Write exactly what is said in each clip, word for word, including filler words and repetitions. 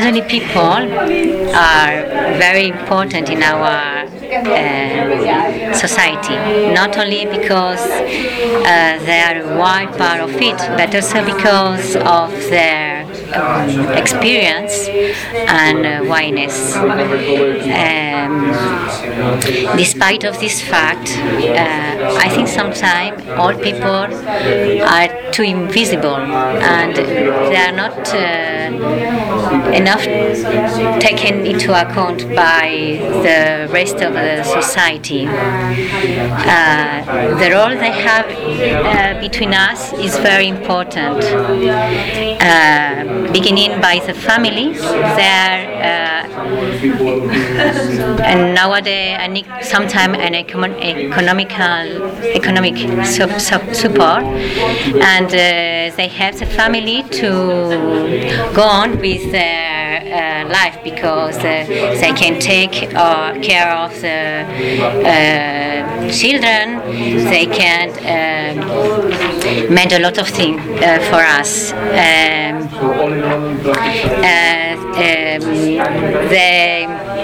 elderly people are very important in our uh, society, not only because uh, they are a wide part of it, but also because of their um, experience and uh, wiseness. Um, despite of this fact, uh, I think sometimes old people are too invisible and they are not uh, enough taken into account by the rest of the society. Uh, the role they have uh, between us is very important. Uh, beginning by the family, there uh, and nowadays and sometimes an econ- economical economic sub- sub- support, and uh, they have the family to go on with their uh, life because uh, they can take uh, care of the uh, children. They can uh, mend a lot of things uh, for us. Um, uh, um, they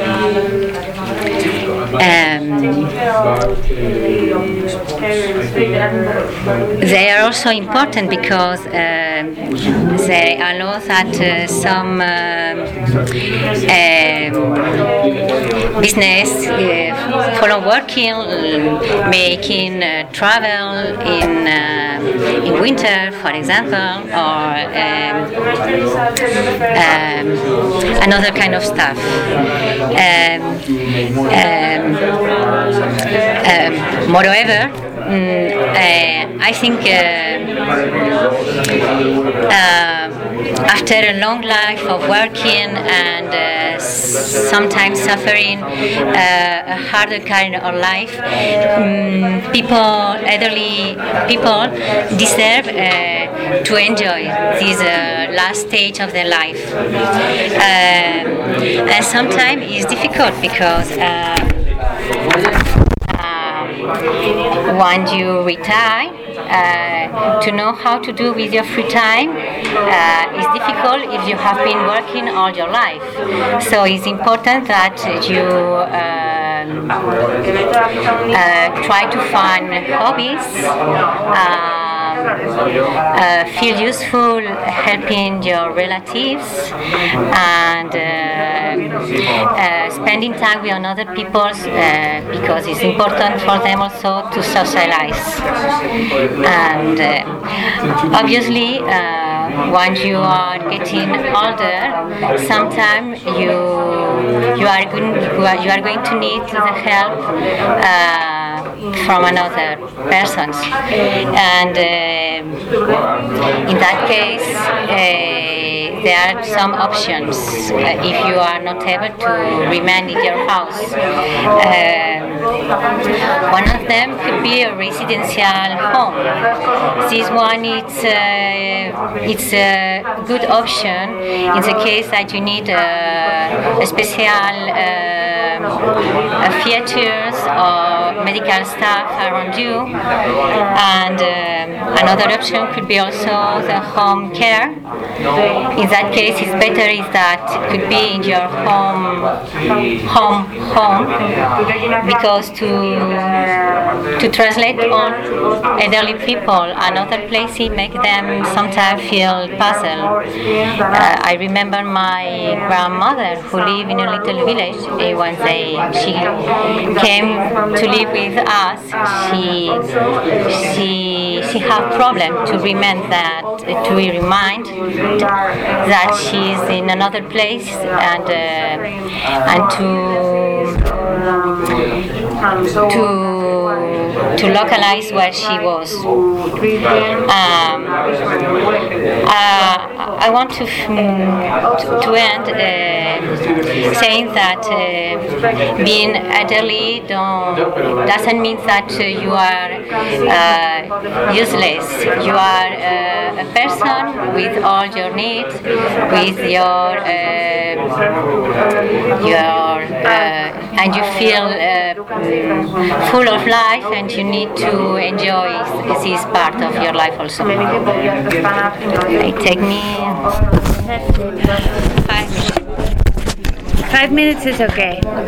um, they are also important because um, they allow that uh, some um, um, business uh, follow working, uh, making uh, travel in uh, in winter, for example, or um, um, another kind of stuff. Um, um, um, moreover, mm, uh, I think uh, uh, after a long life of working and uh, sometimes suffering uh, a harder kind of life, um, people, elderly people, deserve uh, to enjoy this uh, last stage of their life. Um, and sometimes it's difficult because uh, uh, once you retire, uh, to know how to do with your free time uh, is difficult if you have been working all your life. So it's important that you um, uh, try to find hobbies, uh, Uh, feel useful helping your relatives, and uh, uh, spending time with other people uh, because it's important for them also to socialize. And uh, obviously, uh, once you are getting older, sometimes you you are going you are, you are going to need the help Uh, from another persons, and uh, in that case uh, there are some options uh, if you are not able to remain in your house. Uh, one of them could be a residential home. This one it's uh, it's a good option in the case that you need a, a special uh, theaters or medical staff around you, and um, another option could be also the home care. In that case, it's better is that it could be in your home, home, home, because to to translate all elderly people another places make them sometimes feel puzzled. Uh, I remember my grandmother who lived in a little village. Uh, once they she came to live with us, she she she had problem to remind that to remind that she's in another place and uh, and to to to localize where she was. Um, uh, I want to to, to end uh, saying that uh, being elderly don't, doesn't mean that uh, you are uh, useless. You are uh, a person with all your needs, with your uh, your uh, and you feel uh, full of life, and you need to enjoy this part of your life also. It take me five minutes. Five minutes is okay.